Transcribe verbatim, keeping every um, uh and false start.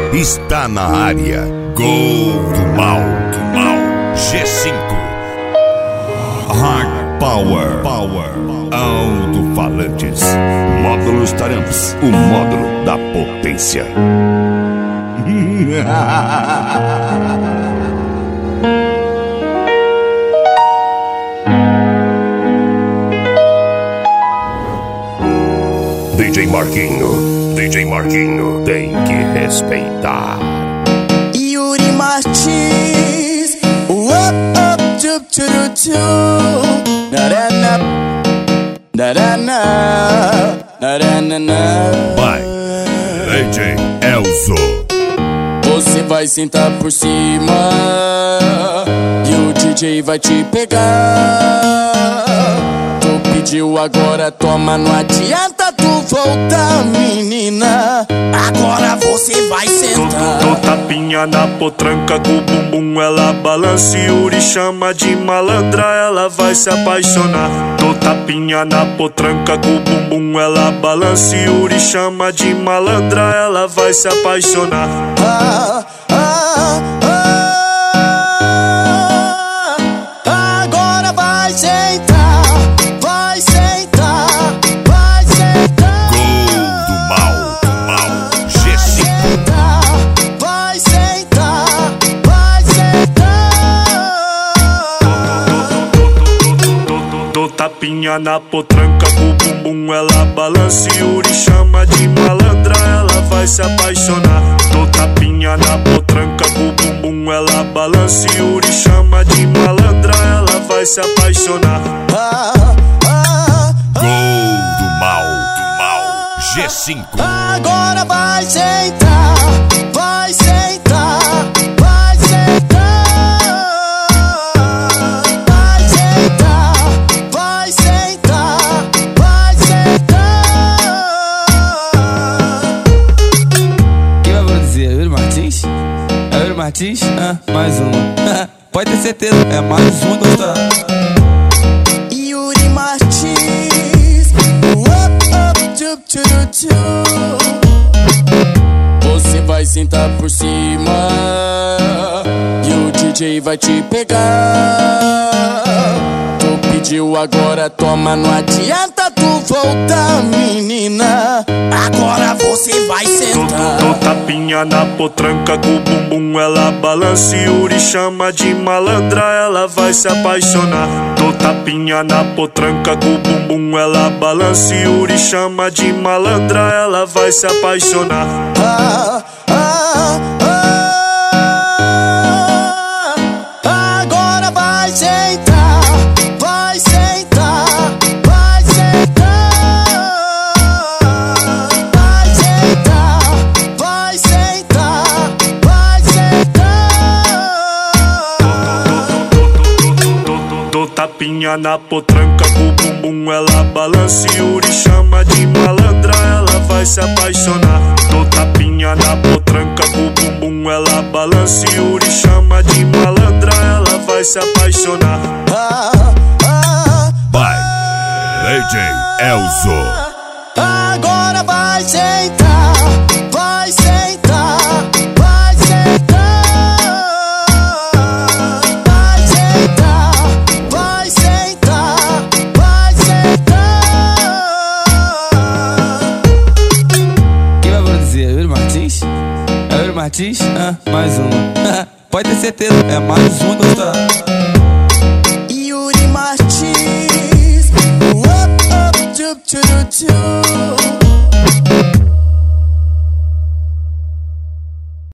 Está na área. Gol do mal, do mal. G cinco. Hard Power. Power. Alto-falantes. Módulos Taramps. O módulo da potência. D J Marquinho, D J Marquinho tem que respeitar. Yuri Martins, up, up, tup, tup, tup, narana, narana, narana. Vai, D J Elzo. Você vai sentar por cima e o D J vai te pegar. Tu pediu, agora toma, não adianta tu voltar, menina. Agora você vai sentar. Dou tapinha na potranca com o bumbum, ela balança. Yuri chama de malandra, ela vai se apaixonar. Dou tapinha na potranca com o bumbum, ela balança. Yuri chama de malandra, ela vai se apaixonar. Ah, ah, ah, agora vai sentar, vai sentar, vai sentar. Gol do mal, do mal. G cinco. Vai sentar, vai sentar. Dou tapinha na potranca com o bumbum, ela balança. Yuri chama de malandra, ela vai se apaixonar. Dou tapinha na potranca com o bumbum, ela balança. Yuri chama de malandra, ela vai se apaixonar. Ah, ah, Gol do mal, do mal. G cinco. agora vai sentar, vai sentar, vai sentar. Vai sentar, vai sentar, vai sentar. Quem vai produzir? É Yuri Martins? É Yuri Martins? Ah, mais uma. Pode ter certeza, é mais uma gostar. Yuri Martins, up, up, tup, tup, tup. Você vai sentar por cima e o D J vai te pegar. Tu pediu, agora toma, não adianta tu voltar, menina. Agora você vai Dou sentar. tapinha na potranca com o bumbum, ela balança. Yuri chama de malandra, ela vai se apaixonar. Dou tapinha na potranca com o bumbum, ela balança. Yuri chama de malandra, ela vai se apaixonar. Ah, ah, ah, agora vai sentar, vai sentar, vai sentar. Vai sentar, vai sentar, vai sentar. Dou tapinha na potranca com o bumbum, ela balança. Yuri chama de malandra, ela vai se apaixonar. Dou tapinha na potranca com o bumbum, ela balança. Yuri chama de malandra, ela vai se apaixonar. Ah, ah, Vai, D J Elzo. agora vai sentar, vai sentar, vai sentar. Vai sentar, vai sentar, vai sentar. Quem vai produzir? É Yuri Martins? É Yuri Martins? Ah, mais uma. Pode ter certeza, é mais uma gostar. Yuri Martins, up, up, tup, tup, tup.